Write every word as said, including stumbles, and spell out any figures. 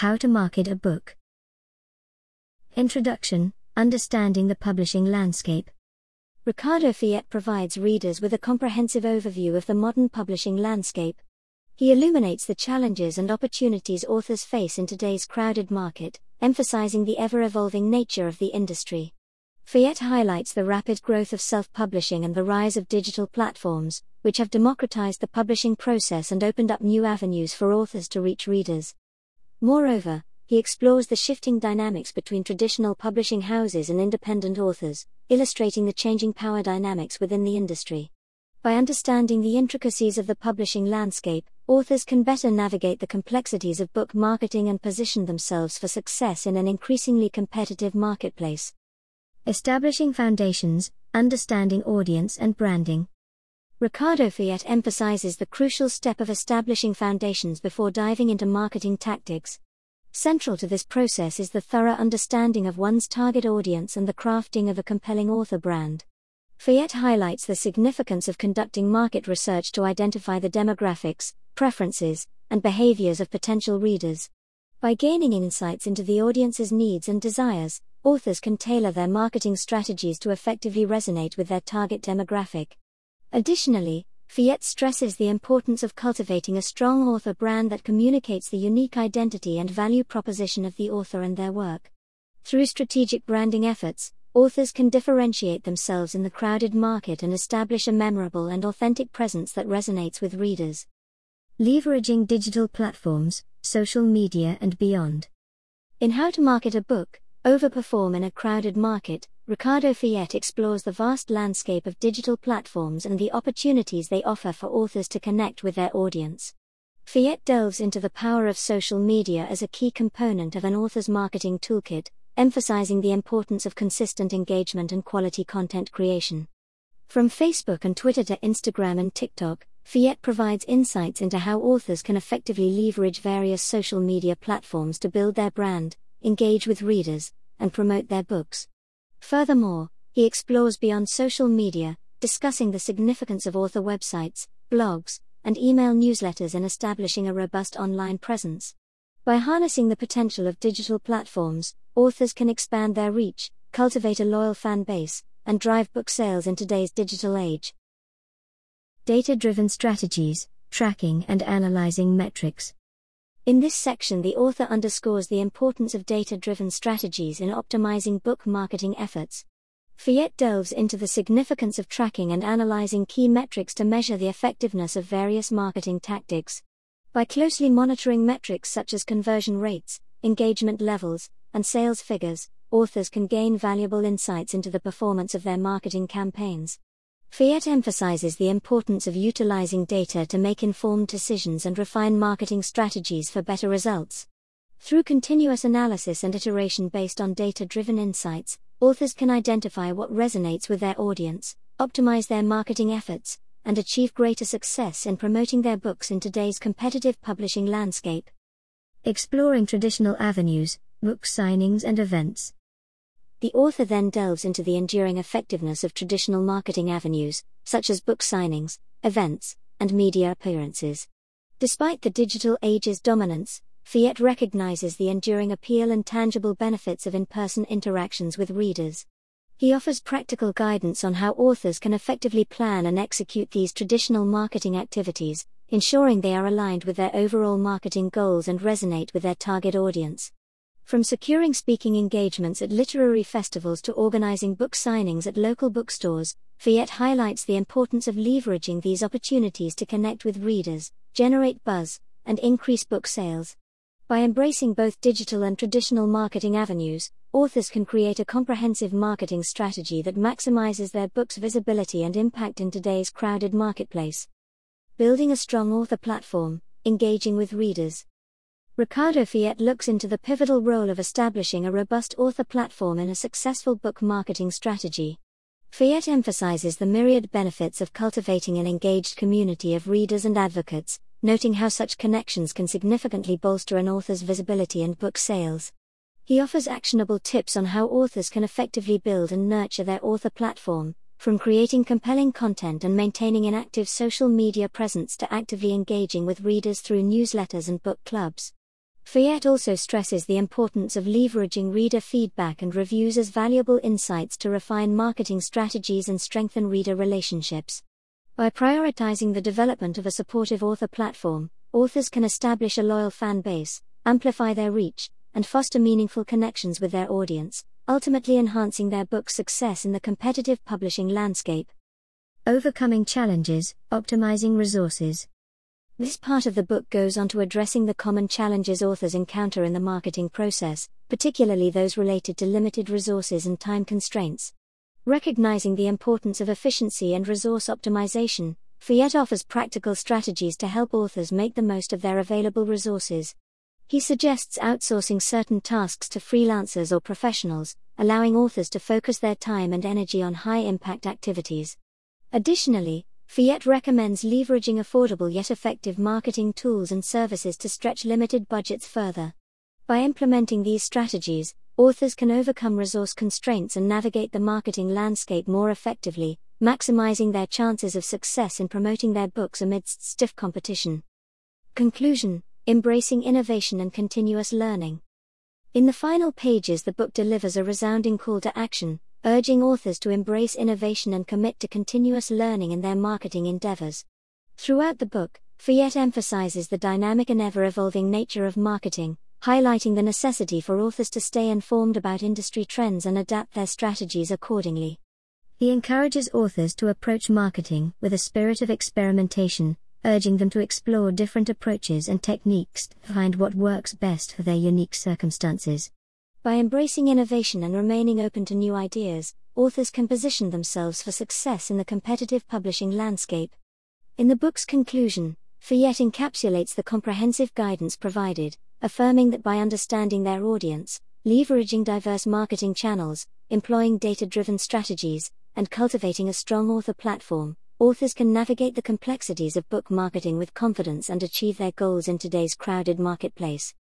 How to market a book. Introduction: Understanding the publishing landscape. Ricardo Fiet provides readers with a comprehensive overview of the modern publishing landscape. He illuminates the challenges and opportunities authors face in today's crowded market, emphasizing the ever-evolving nature of the industry. Fiet highlights the rapid growth of self-publishing and the rise of digital platforms, which have democratized the publishing process and opened up new avenues for authors to reach readers. Moreover, he explores the shifting dynamics between traditional publishing houses and independent authors, illustrating the changing power dynamics within the industry. By understanding the intricacies of the publishing landscape, authors can better navigate the complexities of book marketing and position themselves for success in an increasingly competitive marketplace. Establishing foundations: Understanding audience and branding. Ricardo Fiet emphasizes the crucial step of establishing foundations before diving into marketing tactics. Central to this process is the thorough understanding of one's target audience and the crafting of a compelling author brand. Fiet highlights the significance of conducting market research to identify the demographics, preferences, and behaviors of potential readers. By gaining insights into the audience's needs and desires, authors can tailor their marketing strategies to effectively resonate with their target demographic. Additionally, Fiet stresses the importance of cultivating a strong author brand that communicates the unique identity and value proposition of the author and their work. Through strategic branding efforts, authors can differentiate themselves in the crowded market and establish a memorable and authentic presence that resonates with readers. Leveraging digital platforms, social media and beyond. In How to Market a Book, Overperform in a Crowded Market, Ricardo Fiet explores the vast landscape of digital platforms and the opportunities they offer for authors to connect with their audience. Fiet delves into the power of social media as a key component of an author's marketing toolkit, emphasizing the importance of consistent engagement and quality content creation. From Facebook and Twitter to Instagram and TikTok, Fiet provides insights into how authors can effectively leverage various social media platforms to build their brand, engage with readers, and promote their books. Furthermore, he explores beyond social media, discussing the significance of author websites, blogs, and email newsletters in establishing a robust online presence. By harnessing the potential of digital platforms, authors can expand their reach, cultivate a loyal fan base, and drive book sales in today's digital age. Data-driven strategies: Tracking and analyzing metrics. In this section, the author underscores the importance of data-driven strategies in optimizing book marketing efforts. Fiet delves into the significance of tracking and analyzing key metrics to measure the effectiveness of various marketing tactics. By closely monitoring metrics such as conversion rates, engagement levels, and sales figures, authors can gain valuable insights into the performance of their marketing campaigns. Fiet emphasizes the importance of utilizing data to make informed decisions and refine marketing strategies for better results. Through continuous analysis and iteration based on data-driven insights, authors can identify what resonates with their audience, optimize their marketing efforts, and achieve greater success in promoting their books in today's competitive publishing landscape. Exploring traditional avenues, book signings and events. The author then delves into the enduring effectiveness of traditional marketing avenues, such as book signings, events, and media appearances. Despite the digital age's dominance, Fiet recognizes the enduring appeal and tangible benefits of in-person interactions with readers. He offers practical guidance on how authors can effectively plan and execute these traditional marketing activities, ensuring they are aligned with their overall marketing goals and resonate with their target audience. From securing speaking engagements at literary festivals to organizing book signings at local bookstores, Fiet highlights the importance of leveraging these opportunities to connect with readers, generate buzz, and increase book sales. By embracing both digital and traditional marketing avenues, authors can create a comprehensive marketing strategy that maximizes their book's visibility and impact in today's crowded marketplace. Building a strong author platform, engaging with readers. Ricardo Fiet looks into the pivotal role of establishing a robust author platform in a successful book marketing strategy. Fiet emphasizes the myriad benefits of cultivating an engaged community of readers and advocates, noting how such connections can significantly bolster an author's visibility and book sales. He offers actionable tips on how authors can effectively build and nurture their author platform, from creating compelling content and maintaining an active social media presence to actively engaging with readers through newsletters and book clubs. Fayette also stresses the importance of leveraging reader feedback and reviews as valuable insights to refine marketing strategies and strengthen reader relationships. By prioritizing the development of a supportive author platform, authors can establish a loyal fan base, amplify their reach, and foster meaningful connections with their audience, ultimately enhancing their book's success in the competitive publishing landscape. Overcoming challenges, optimizing resources. This part of the book goes on to addressing the common challenges authors encounter in the marketing process, particularly those related to limited resources and time constraints. Recognizing the importance of efficiency and resource optimization, Fayette offers practical strategies to help authors make the most of their available resources. He suggests outsourcing certain tasks to freelancers or professionals, allowing authors to focus their time and energy on high-impact activities. Additionally, Fayette recommends leveraging affordable yet effective marketing tools and services to stretch limited budgets further. By implementing these strategies, authors can overcome resource constraints and navigate the marketing landscape more effectively, maximizing their chances of success in promoting their books amidst stiff competition. Conclusion: embracing innovation and continuous learning. In the final pages, the book delivers a resounding call to action, urging authors to embrace innovation and commit to continuous learning in their marketing endeavors. Throughout the book, Fayette emphasizes the dynamic and ever-evolving nature of marketing, highlighting the necessity for authors to stay informed about industry trends and adapt their strategies accordingly. He encourages authors to approach marketing with a spirit of experimentation, urging them to explore different approaches and techniques to find what works best for their unique circumstances. By embracing innovation and remaining open to new ideas, authors can position themselves for success in the competitive publishing landscape. In the book's conclusion, Fayette encapsulates the comprehensive guidance provided, affirming that by understanding their audience, leveraging diverse marketing channels, employing data-driven strategies, and cultivating a strong author platform, authors can navigate the complexities of book marketing with confidence and achieve their goals in today's crowded marketplace.